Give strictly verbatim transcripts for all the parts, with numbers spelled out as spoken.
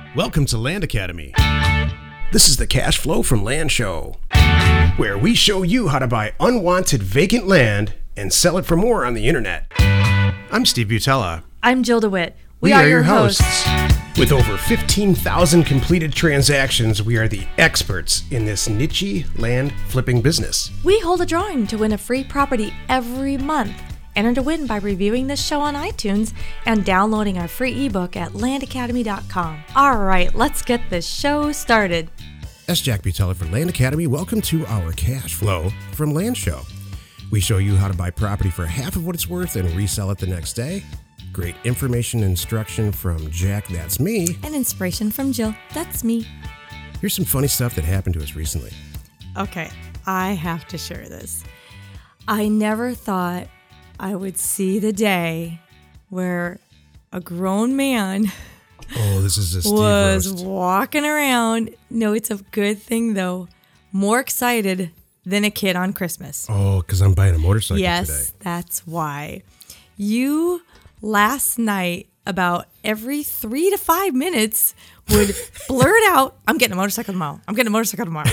Welcome to Land Academy. This is the Cash Flow from Land Show, where we show you how to buy unwanted vacant land and sell it for more on the internet. I'm Steve Butella. I'm Jill DeWitt. We, we are, are your hosts. hosts. With over fifteen thousand completed transactions, we are the experts in this niche land flipping business. We hold a drawing to win a free property every month. Enter to win by reviewing this show on iTunes and downloading our free ebook at land academy dot com. All right, let's get this show started. That's Jack Butella for Land Academy. Welcome to our Cash Flow from Land Show. We show you how to buy property for half of what it's worth and resell it the next day. Great information and instruction from Jack, that's me. And inspiration from Jill, that's me. Here's some funny stuff that happened to us recently. Okay, I have to share this. I never thought I would see the day where a grown man oh, this is a Steve was roast. walking around. No, it's a good thing, though. More excited than a kid on Christmas. Oh, because I'm buying a motorcycle yes, today. Yes, that's why. You, last night, about every three to five minutes, would blurt out, I'm getting a motorcycle tomorrow. I'm getting a motorcycle tomorrow.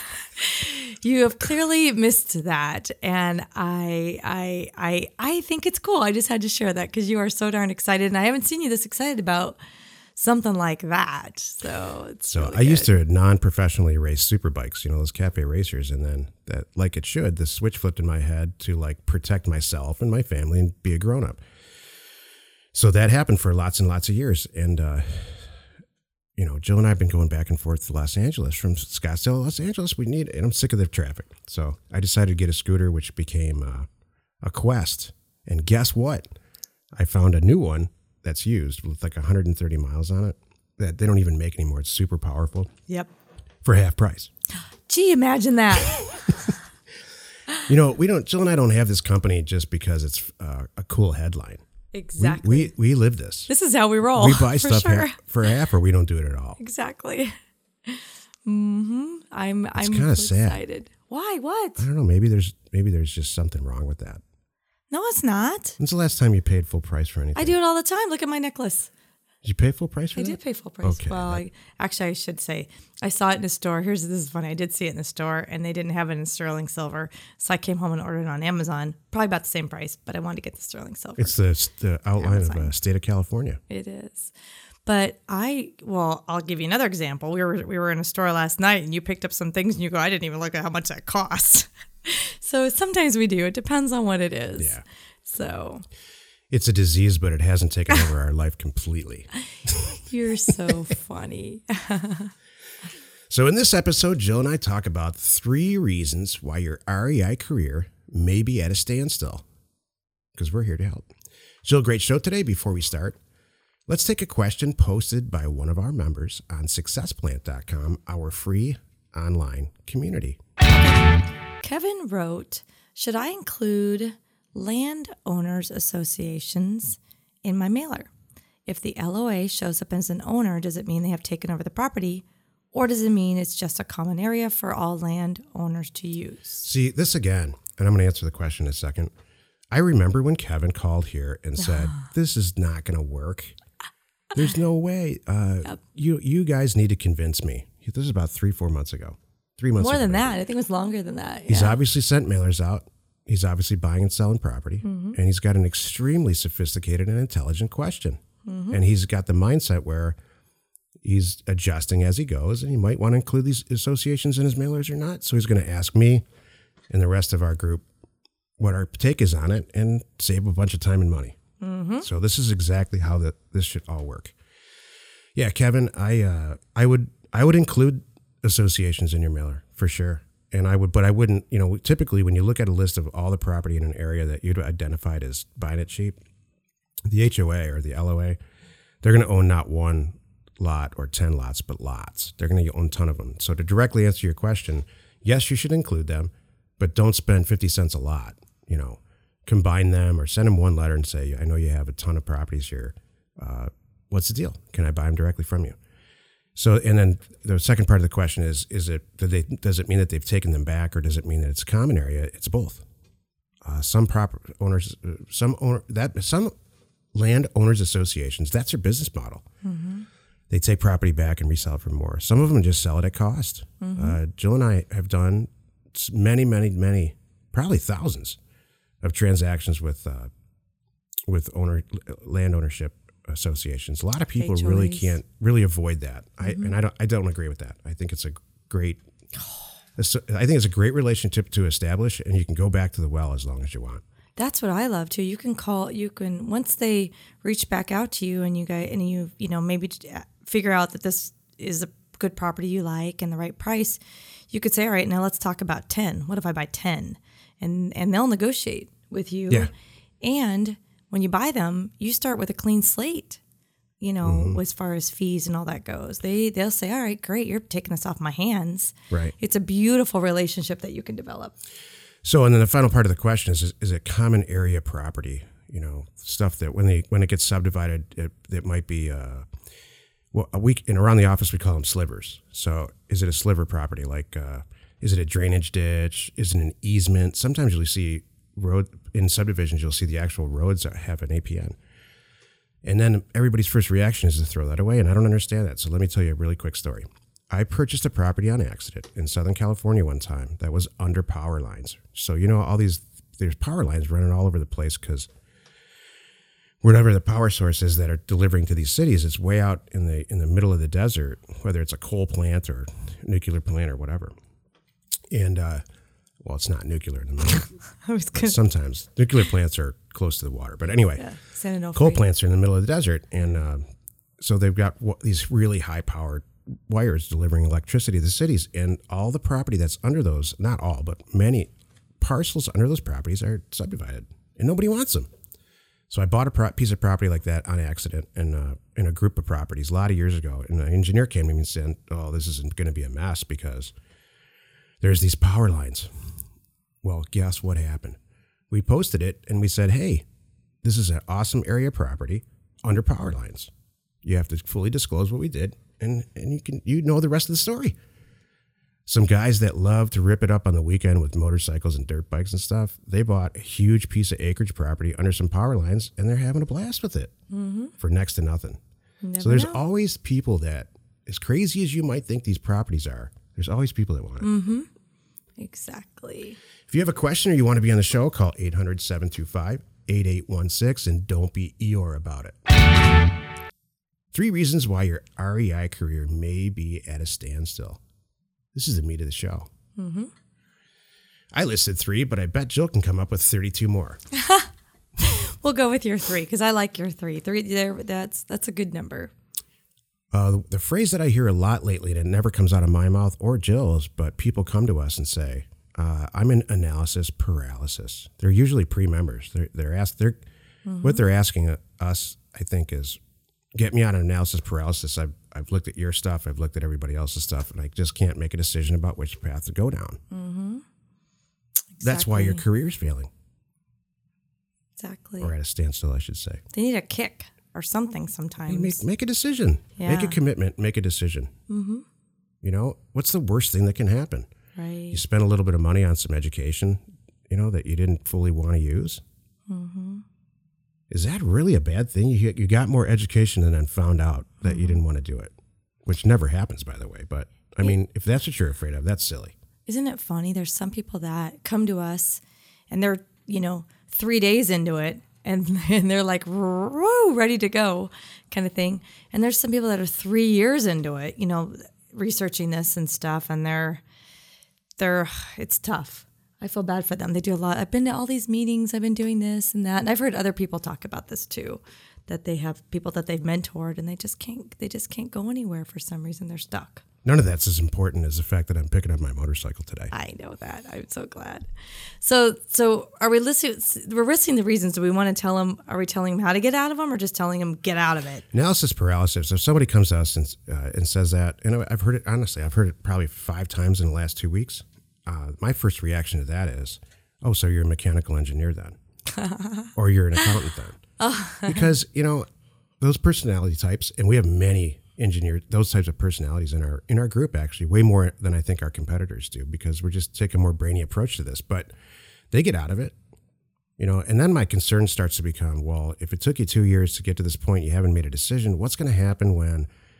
You have clearly missed that, and I, I, I, I think it's cool. I just had to share that because you are so darn excited, and I haven't seen you this excited about something like that. So it's so really I good. used to non-professionally race super bikes, you know, those cafe racers, and then that, like it should, the switch flipped in my head to like protect myself and my family and be a grown-up. So that happened for lots and lots of years, and uh, you know, Jill and I have been going back and forth to Los Angeles, from Scottsdale to Los Angeles. We need, and I'm sick of the traffic. So I decided to get a scooter, which became uh, a Quest. And guess what? I found a new one that's used with like one hundred thirty miles on it that they don't even make anymore. It's super powerful. Yep. For half price. Gee, imagine that. You know, we don't, Jill and I don't have this company just because it's uh, a cool headline. Exactly. We, we we live this. This is how we roll. We buy for stuff sure. half, for half, or we don't do it at all. Exactly. Mm-hmm. I'm It's I'm kinda sad. excited. Why? What? I don't know. Maybe there's maybe there's just something wrong with that. No, it's not. When's the last time you paid full price for anything? I do it all the time. Look at my necklace. Did you pay full price for I that? did pay full price. Okay. Well, I, actually, I should say I saw it in the store. Here's this is funny. I did see it in the store, and they didn't have it in sterling silver, so I came home and ordered it on Amazon. Probably about the same price, but I wanted to get the sterling silver. It's the, the outline Amazon. of the state of California. It is. But I, well, I'll give you another example. We were we were in a store last night, and you picked up some things, and you go, I didn't even look at how much that cost. So sometimes we do. It depends on what it is. Yeah. So it's a disease, but it hasn't taken over our life completely. You're so funny. So in this episode, Jill and I talk about three reasons why your R E I career may be at a standstill, because we're here to help. Jill, great show today. Before we start, let's take a question posted by one of our members on success plant dot com, our free online community. Kevin wrote, should I include landowners associations in my mailer? If the L O A shows up as an owner, does it mean they have taken over the property, or does it mean it's just a common area for all landowners to use? See, this again, and I'm going to answer the question in a second. I remember when Kevin called here and said, this is not going to work. There's no way. Uh, yep. You you guys need to convince me. This is about three, four months ago. Three months More ago. than that. I think it was longer than that. He's yeah. obviously sent mailers out. He's obviously buying and selling property. Mm-hmm. And he's got an extremely sophisticated and intelligent question. Mm-hmm. And he's got the mindset where he's adjusting as he goes, and he might want to include these associations in his mailers or not. So he's going to ask me and the rest of our group what our take is on it and save a bunch of time and money. Mm-hmm. So this is exactly how the, this should all work. Yeah, Kevin, I uh, I would I would include associations in your mailer for sure. And I would, but I wouldn't, you know, typically when you look at a list of all the property in an area that you'd identified as buying it cheap, the H O A or the L O A, they're going to own not one lot or ten lots, but lots. They're going to own a ton of them. So to directly answer your question, yes, you should include them, but don't spend fifty cents a lot, you know, combine them or send them one letter and say, I know you have a ton of properties here. Uh, what's the deal? Can I buy them directly from you? So, and then the second part of the question is, is it, do they, does it mean that they've taken them back, or does it mean that it's a common area? It's both. Uh, some property owners, some owner, that some land owners associations, that's their business model. Mm-hmm. they take property back and resell it for more. Some of them just sell it at cost. Mm-hmm. Uh, Jill and I have done many, many, many, probably thousands of transactions with uh, with owner land ownership associations. A lot of people H O As. really can't really avoid that. Mm-hmm. I and I don't I don't agree with that. I think it's a great I think it's a great relationship to establish, and you can go back to the well as long as you want. That's what I love too. You can call, you can, once they reach back out to you and you guys, and you, you know, maybe figure out that this is a good property you like and the right price, you could say, all right, now let's talk about ten. What if I buy ten? And, and they'll negotiate with you. Yeah. And when you buy them, you start with a clean slate, you know, mm-hmm. as far as fees and all that goes. They, they'll say, all right, great. You're taking this off my hands. Right. It's a beautiful relationship that you can develop. So, and then the final part of the question is, is, is it common area property? You know, stuff that when they when it gets subdivided, it, it might be, uh, well, a week, and around the office we call them slivers. So is it a sliver property? Like, uh, is it a drainage ditch? Is it an easement? Sometimes you'll see road, in subdivisions, you'll see the actual roads that have an A P N. And then everybody's first reaction is to throw that away, and I don't understand that. So let me tell you a really quick story. I purchased a property on accident in Southern California one time that was under power lines. So, you know, all these, there's power lines running all over the place because whatever the power source is that are delivering to these cities, it's way out in the in the middle of the desert, whether it's a coal plant or nuclear plant or whatever. And, uh, well, it's not nuclear in the middle. I was gonna... Sometimes nuclear plants are close to the water. But anyway, yeah, coal plants are in the middle of the desert. And uh, so they've got w- these really high-powered wires delivering electricity to the cities, and all the property that's under those, not all, but many parcels under those properties are subdivided, and nobody wants them. So I bought a pro- piece of property like that on accident in, uh, in a group of properties a lot of years ago, and an engineer came to me and said, oh, this isn't going to be a mess because there's these power lines. Well, guess what happened? We posted it, and we said, hey, this is an awesome area property under power lines. You have to fully disclose what we did. And and you can you know the rest of the story. Some guys that love to rip it up on the weekend with motorcycles and dirt bikes and stuff, they bought a huge piece of acreage property under some power lines, and they're having a blast with it mm-hmm. for next to nothing. So there's know. always people that, as crazy as you might think these properties are, there's always people that want it. Mm-hmm. Exactly. If you have a question or you want to be on the show, call eight hundred, seven two five, eight eight one six, and don't be Eeyore about it. Three reasons why your R E I career may be at a standstill. This is the meat of the show. Mm-hmm. I listed three, but I bet Jill can come up with thirty-two more. We'll go with your three because I like your three. Three there. That's that's a good number. Uh, the, the phrase that I hear a lot lately, and it never comes out of my mouth or Jill's, but people come to us and say, uh, "I'm in analysis paralysis." They're usually pre-members. They're they're asked. They're mm-hmm. what they're asking us, I think, is, get me out of analysis paralysis. I've I've looked at your stuff. I've looked at everybody else's stuff, and I just can't make a decision about which path to go down. Mm-hmm. Exactly. That's why your career's failing. Exactly. Or at a standstill, I should say. They need a kick or something sometimes. Make, make a decision. Yeah. Make a commitment. Make a decision. Mm-hmm. You know, what's the worst thing that can happen? Right. You spend a little bit of money on some education, you know, that you didn't fully want to use. Mm-hmm. Is that really a bad thing? You you got more education and then found out that mm-hmm. you didn't want to do it, which never happens, by the way. But, I mean, if that's what you're afraid of, that's silly. Isn't it funny? There's some people that come to us and they're, you know, three days into it and, and they're like, whoa, ready to go kind of thing. And there's some people that are three years into it, you know, researching this and stuff. And they're, they're, it's tough. I feel bad for them. They do a lot. I've been to all these meetings. I've been doing this and that. And I've heard other people talk about this too, that they have people that they've mentored and they just can't, they just can't go anywhere for some reason. They're stuck. None of that's as important as the fact that I'm picking up my motorcycle today. I know that. I'm so glad. So, so are we listing, we're listing the reasons. Do we want to tell them, are we telling them how to get out of them or just telling them get out of it? Analysis paralysis. If somebody comes to us and, uh, and says that, and I've heard it, honestly, I've heard it probably five times in the last two weeks. Uh, my first reaction to that is, oh, so you're a mechanical engineer then, or you're an accountant then. Oh. Because, you know, those personality types, and we have many engineers, those types of personalities in our in our group, actually, way more than I think our competitors do, because we're just taking a more brainy approach to this. But they get out of it, you know, and then my concern starts to become, well, if it took you two years to get to this point, you haven't made a decision, what's going to happen when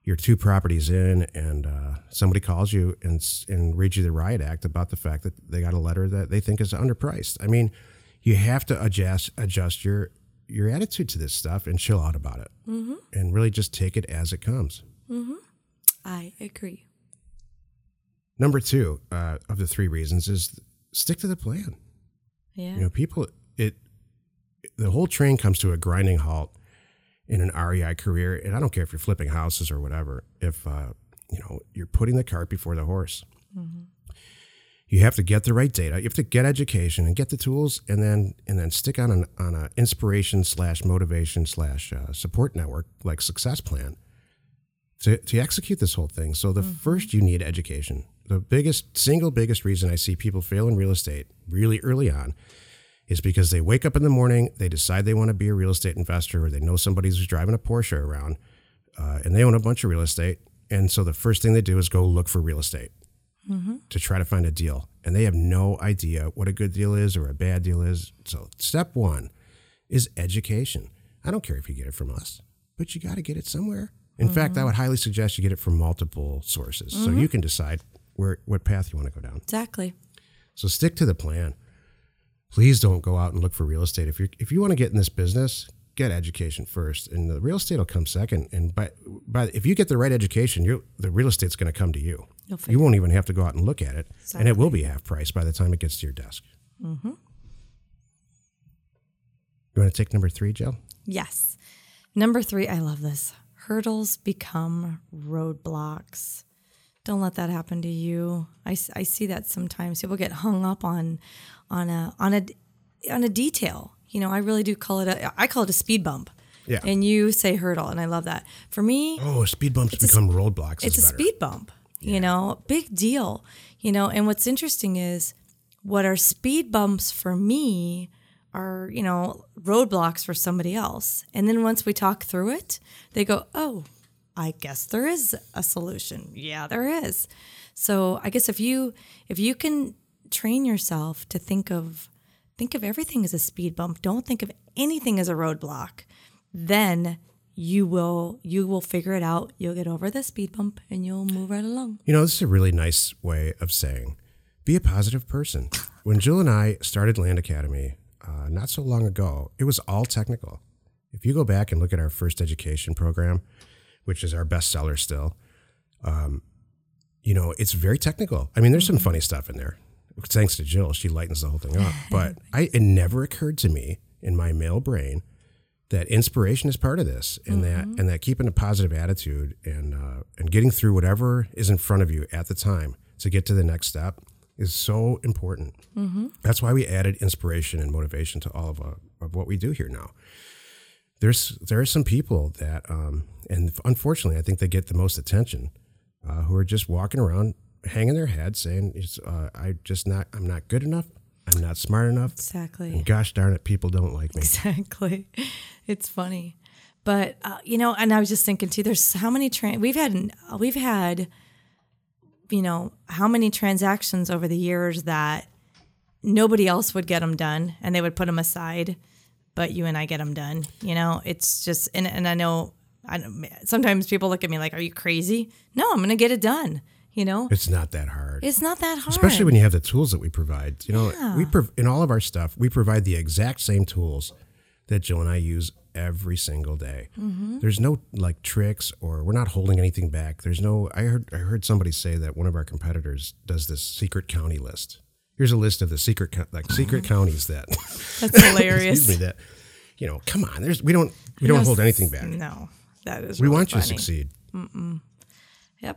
you're two properties in, and uh, somebody calls you and s- and reads you the riot act about the fact that they got a letter that they think is underpriced. I mean, you have to adjust adjust your your attitude to this stuff and chill out about it, mm-hmm. and really just take it as it comes. Mm-hmm. I agree. Number two uh, of the three reasons is stick to the plan. Yeah. You know, people, it the whole train comes to a grinding halt in an R E I career, and I don't care if you're flipping houses or whatever. If uh, you know, you're putting the cart before the horse. Mm-hmm. You have to get the right data. You have to get education and get the tools, and then and then stick on an on a inspiration slash motivation slash uh, support network like Success Plan to to execute this whole thing. So the mm-hmm. first, you need education. The biggest single biggest reason I see people fail in real estate really early on is because they wake up in the morning, they decide they want to be a real estate investor, or they know somebody who's driving a Porsche around, uh, and they own a bunch of real estate. And so the first thing they do is go look for real estate mm-hmm. to try to find a deal. And they have no idea what a good deal is or a bad deal is. So step one is education. I don't care if you get it from us, but you got to get it somewhere. In mm-hmm. fact, I would highly suggest you get it from multiple sources mm-hmm. so you can decide where what path you want to go down. Exactly. So stick to the plan. Please don't go out and look for real estate. If you if you want to get in this business, get education first, and the real estate will come second. And by, by if you get the right education, you the real estate's going to come to you. You won't even have to go out and look at it, exactly. and it will be half price by the time it gets to your desk. Mm-hmm. You want to take number three, Jill? Yes. Number three, I love this. Hurdles become roadblocks. Don't let that happen to you. I, I see that sometimes. People get hung up on on a on a on a detail. You know, I really do call it a I call it a speed bump. Yeah. And you say hurdle, and I love that. For me, oh, speed bumps become a, roadblocks. It's a better. speed bump. Yeah. You know, big deal. You know, and what's interesting is what are speed bumps for me are, you know, roadblocks for somebody else. And then once we talk through it, they go, oh, I guess there is a solution. Yeah, there is. So I guess if you if you can train yourself to think of think of everything as a speed bump, don't think of anything as a roadblock, then you will you will figure it out. You'll get over the speed bump and you'll move right along. You know, this is a really nice way of saying, be a positive person. When Jill and I started Land Academy uh, not so long ago, it was all technical. If you go back and look at our first education program, which is our bestseller still, um, you know, it's very technical. I mean, there's some funny stuff in there. Thanks to Jill, she lightens the whole thing up. But I, it never occurred to me in my male brain that inspiration is part of this, and mm-hmm. that and that keeping a positive attitude and uh, and getting through whatever is in front of you at the time to get to the next step is so important. Mm-hmm. That's why we added inspiration and motivation to all of, uh, of what we do here now. There's there are some people that, um, and unfortunately, I think they get the most attention, uh, who are just walking around, hanging their head, saying, uh, "I just not, I'm not good enough. I'm not smart enough." Exactly. And gosh darn it, people don't like me. Exactly. It's funny, but uh, you know, and I was just thinking too. There's how many tra- we've had. We've had, you know, how many transactions over the years that nobody else would get them done, and they would put them aside. But you and I get them done. You know, it's just, and, and I know, I don't, sometimes people look at me like, are you crazy? No, I'm going to get it done. You know, it's not that hard. It's not that hard. Especially when you have the tools that we provide. You know, yeah. we prov- in all of our stuff, we provide the exact same tools that Jill and I use every single day. Mm-hmm. There's no like tricks, or we're not holding anything back. There's no, I heard, I heard somebody say that one of our competitors does this secret county list. Here's a list of the secret, like secret counties that. That's hilarious. Excuse me. That, you know, come on. There's we don't we don't no, hold anything back. No, that is. We really want funny. you to succeed. Mm-mm. Yep.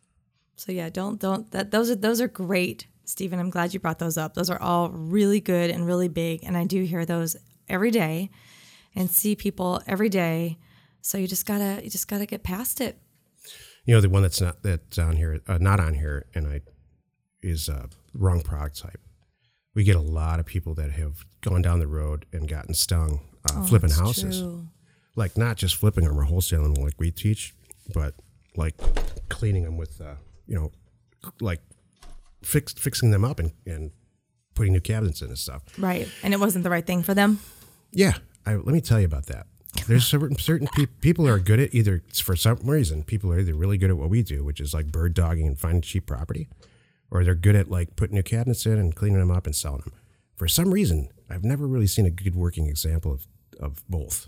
So yeah, don't don't that those are those are great, Stephen. I'm glad you brought those up. Those are all really good and really big, and I do hear those every day, and see people every day. So you just gotta you just gotta get past it. You know, the one that's not that's on here, uh, not on here, and I. is uh, wrong product type. We get a lot of people that have gone down the road and gotten stung uh, oh, flipping houses. True. Like not just flipping them or wholesaling them like we teach, but like cleaning them with, uh, you know, like fix, fixing them up and, and putting new cabinets in and stuff. Right. And it wasn't the right thing for them? Yeah. I, let me tell you about that. There's certain certain pe- people are good at either, for some reason, people are either really good at what we do, which is like bird dogging and finding cheap property, or they're good at like putting new cabinets in and cleaning them up and selling them. For some reason, I've never really seen a good working example of, of both.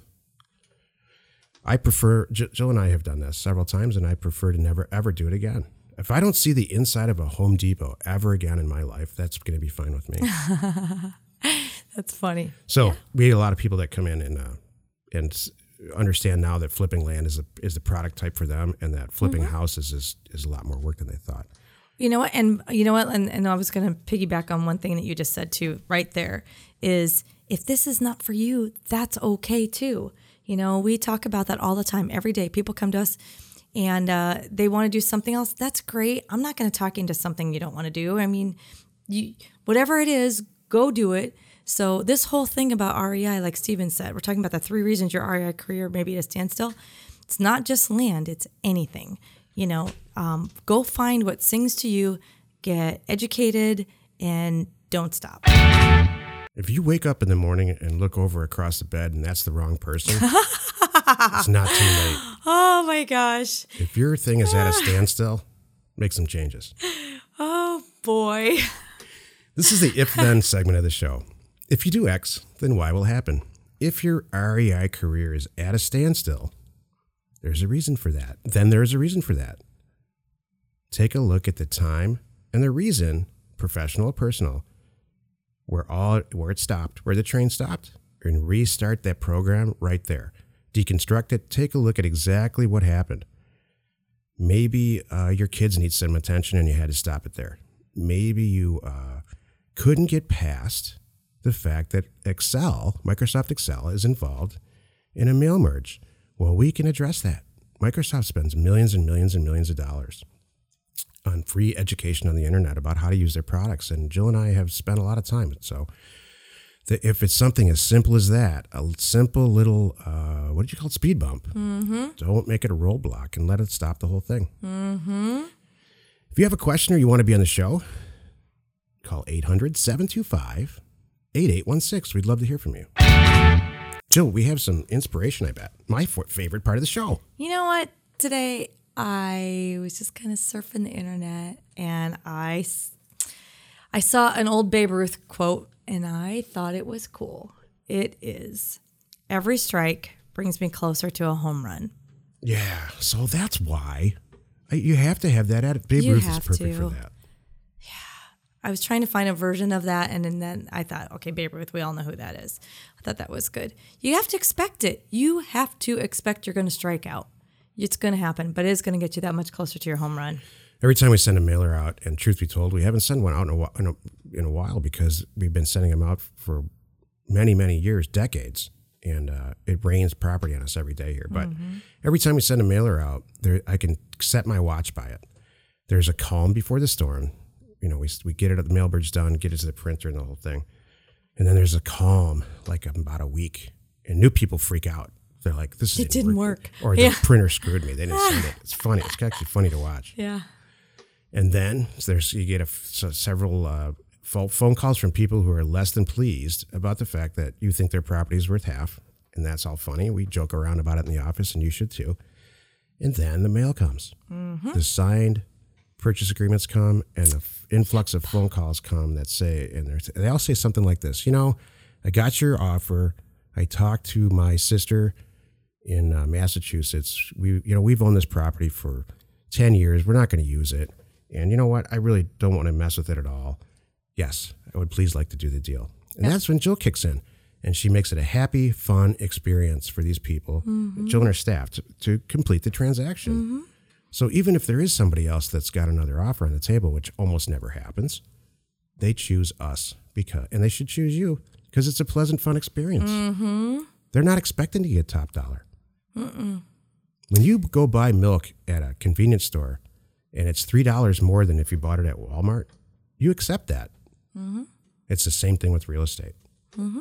I prefer, Jill and I have done this several times, and I prefer to never, ever do it again. If I don't see the inside of a Home Depot ever again in my life, that's going to be fine with me. That's funny. So yeah. we get a lot of people that come in and uh, and understand now that flipping land is a, is the product type for them, and that flipping mm-hmm. houses is, is a lot more work than they thought. You know what? And you know what? And, and I was going to piggyback on one thing that you just said too, right there, is if this is not for you, that's okay too. You know, we talk about that all the time, every day. People come to us and uh, they want to do something else. That's great. I'm not going to talk into something you don't want to do. I mean, you, whatever it is, go do it. So this whole thing about R E I, like Steven said, we're talking about the three reasons your R E I career may be at a standstill. It's not just land, it's anything. You know, um, go find what sings to you, get educated, and don't stop. If you wake up in the morning and look over across the bed and that's the wrong person, it's not too late. Oh my gosh. If your thing is at a standstill, make some changes. Oh boy. This is the if-then segment of the show. If you do X, then Y will happen. If your R E I career is at a standstill, there's a reason for that. Then there's a reason for that. Take a look at the time and the reason, professional or personal, where all where it stopped, where the train stopped, and restart that program right there. Deconstruct it. Take a look at exactly what happened. Maybe uh, your kids need some attention and you had to stop it there. Maybe you uh, couldn't get past the fact that Excel, Microsoft Excel, is involved in a mail merge. Well, we can address that. Microsoft spends millions and millions and millions of dollars on free education on the internet about how to use their products. And Jill and I have spent a lot of time. So the, if it's something as simple as that, a simple little, uh, what did you call it, speed bump, mm-hmm. don't make it a roadblock and let it stop the whole thing. Mm-hmm. If you have a question or you want to be on the show, call eight hundred, seven two five, eight eight one six. We'd love to hear from you. Jill, we have some inspiration, I bet. My f- favorite part of the show. You know what? Today, I was just kind of surfing the internet, and I, I saw an old Babe Ruth quote, and I thought it was cool. It is, every strike brings me closer to a home run. Yeah, so that's why. You have to have that attitude. Babe You Ruth is have perfect to. for that. I was trying to find a version of that, and, and then I thought, okay, Babe Ruth, we all know who that is. I thought that was good. You have to expect it. You have to expect you're going to strike out. It's going to happen, but it is going to get you that much closer to your home run. Every time we send a mailer out, and truth be told, we haven't sent one out in a, while, in a, in a while because we've been sending them out for many, many years, decades, and uh, it rains property on us every day here. But mm-hmm. every time we send a mailer out, there I can set my watch by it. There's a calm before the storm. You know, we we get it at the mail bridge done, get it to the printer and the whole thing. And then there's a calm, like about a week. And new people freak out. They're like, this it didn't work. work. Or yeah. the printer screwed me. They didn't send it. It's funny. It's actually funny to watch. Yeah. And then there's you get a, so several uh, phone calls from people who are less than pleased about the fact that you think their property is worth half. And that's all funny. We joke around about it in the office, and you should too. And then the mail comes. Mm-hmm. The signed purchase agreements come, and an influx of phone calls come that say, and they all say something like this, you know, I got your offer. I talked to my sister in uh, Massachusetts. We, you know, we've owned this property for ten years. We're not going to use it. And you know what? I really don't want to mess with it at all. Yes, I would please like to do the deal. And yep. that's when Jill kicks in, and she makes it a happy, fun experience for these people, mm-hmm. Jill and her staff, to, to complete the transaction. Mm-hmm. So even if there is somebody else that's got another offer on the table, which almost never happens, they choose us because, and they should choose you because it's a pleasant, fun experience. Mm-hmm. They're not expecting to get top dollar. Mm-mm. When you go buy milk at a convenience store and it's three dollars more than if you bought it at Walmart, you accept that. Mm-hmm. It's the same thing with real estate. Mm-hmm.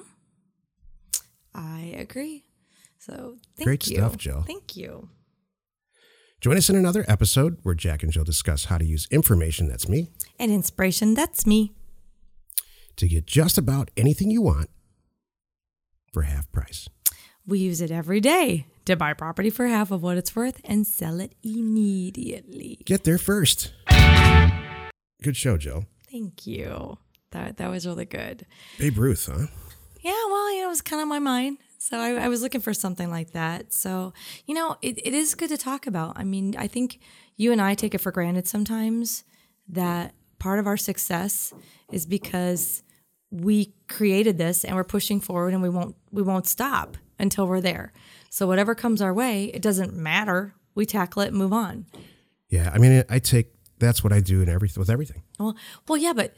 I agree. So thank Great you. Great stuff, Jill. Thank you. Join us in another episode where Jack and Jill discuss how to use information, that's me, and inspiration, that's me, to get just about anything you want for half price. we use it every day to buy property for half of what it's worth and sell it immediately. Get there first. Good show, Jill. Thank you. That that was really good. Babe Ruth, huh? Yeah, well, you know, it was kind of on my mind. So I, I was looking for something like that. So, you know, it, it is good to talk about. I mean, I think you and I take it for granted sometimes that part of our success is because we created this and we're pushing forward and we won't we won't stop until we're there. So whatever comes our way, it doesn't matter. We tackle it and move on. Yeah, I mean, I take that's what I do in everything with everything. Well, well, yeah, but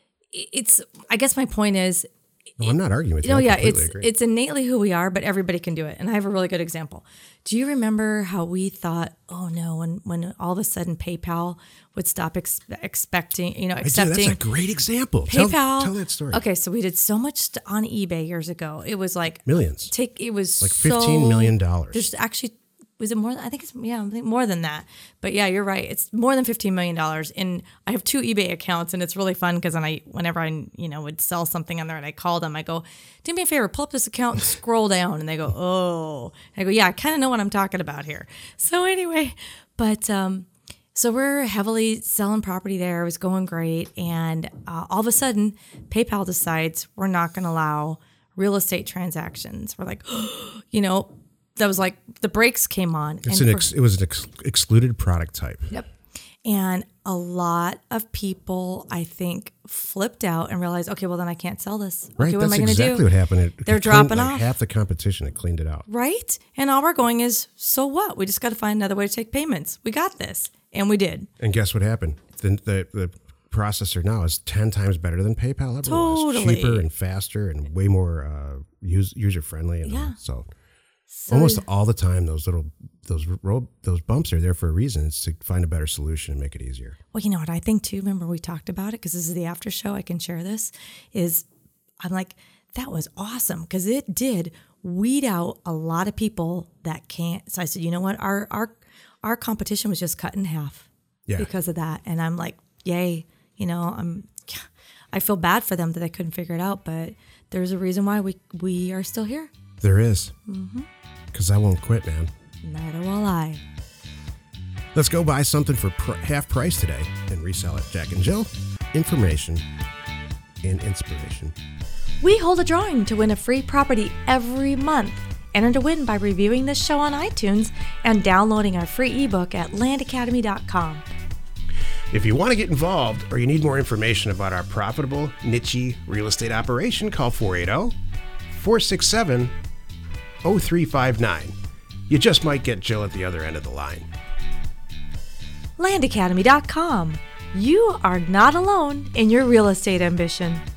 it's. I guess my point is. No, I'm not arguing with you. No, I yeah, it's agree. it's innately who we are, but everybody can do it. And I have a really good example. Do you remember how we thought, oh no, when when all of a sudden PayPal would stop ex- expecting, you know, accepting? I do. That's a great example. PayPal. Tell, tell that story. Okay, so we did so much st- on eBay years ago. It was like millions. Take it was like so, fifteen million dollars. There's actually. Was it more? I think it's yeah, I think more than that. But yeah, you're right. It's more than fifteen million dollars. And I have two eBay accounts, and it's really fun because I, whenever I, you know, would sell something on there, and I call them, I go, "Do me a favor, pull up this account and scroll down." And they go, "Oh," and I go, "Yeah, I kind of know what I'm talking about here." So anyway, but um, so we're heavily selling property there. It was going great, and uh, all of a sudden, PayPal decides we're not going to allow real estate transactions. We're like, you know. That was like the brakes came on. It's and an for, ex, it was an ex, excluded product type. Yep. And a lot of people, I think, flipped out and realized, okay, well then I can't sell this. Right. Okay, what That's am I going to exactly do? what happened. It, They're it dropping cleaned, off. Like half the competition, it cleaned it out. Right. And all we're going is, so what? We just got to find another way to take payments. We got this. And we did. And guess what happened? The, the, the processor now is ten times better than PayPal ever Totally. was. Cheaper and faster and way more uh, use, user friendly. And Yeah. So, So, almost all the time, those little those ro- those bumps are there for a reason. It's to find a better solution and make it easier. well, you know what I think too? Remember we talked about it because this is the after show. I can share this. Is I'm like, that was awesome because it did weed out a lot of people that can't. So I said, you know what? Our our our competition was just cut in half Yeah. because of that. And I'm like, yay. You know, I'm. I feel bad for them that they couldn't figure it out, but there's a reason why we we are still here. There is. Mm-hmm. Because I won't quit, man. Neither will I. Let's go buy something for pr- half price today and resell it. Jack and Jill, information and inspiration. We hold a drawing to win a free property every month. Enter to win by reviewing this show on iTunes and downloading our free ebook at land academy dot com. If you want to get involved or you need more information about our profitable, niche real estate operation, call four eight zero, four six seven, zero three five nine. You just might get Jill at the other end of the line. land academy dot com. You are not alone in your real estate ambition.